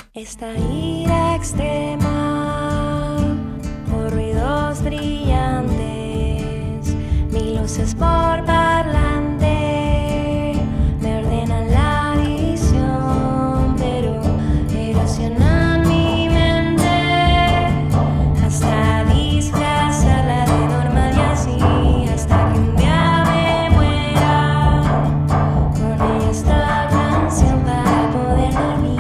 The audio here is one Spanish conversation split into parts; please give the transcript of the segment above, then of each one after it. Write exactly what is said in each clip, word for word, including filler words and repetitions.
Esta ira extrema por ruidos brillantes, mil luces por parlante me ordenan la visión, pero erosionan mi mente hasta disfrazarla de normal y así hasta que un día me muera con esta canción para poder dormir.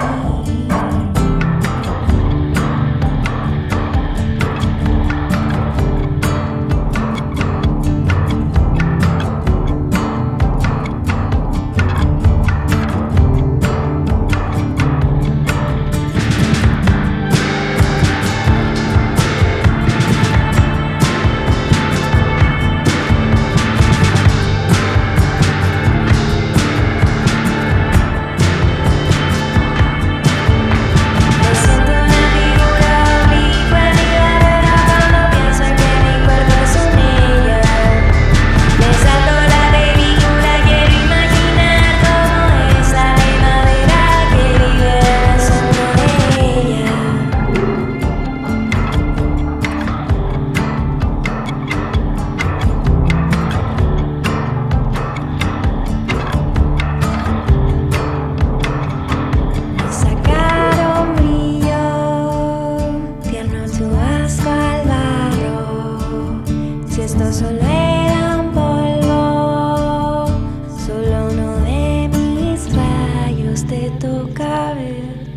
Si esto solo era un polvo, solo uno de mis rayos te toca ver.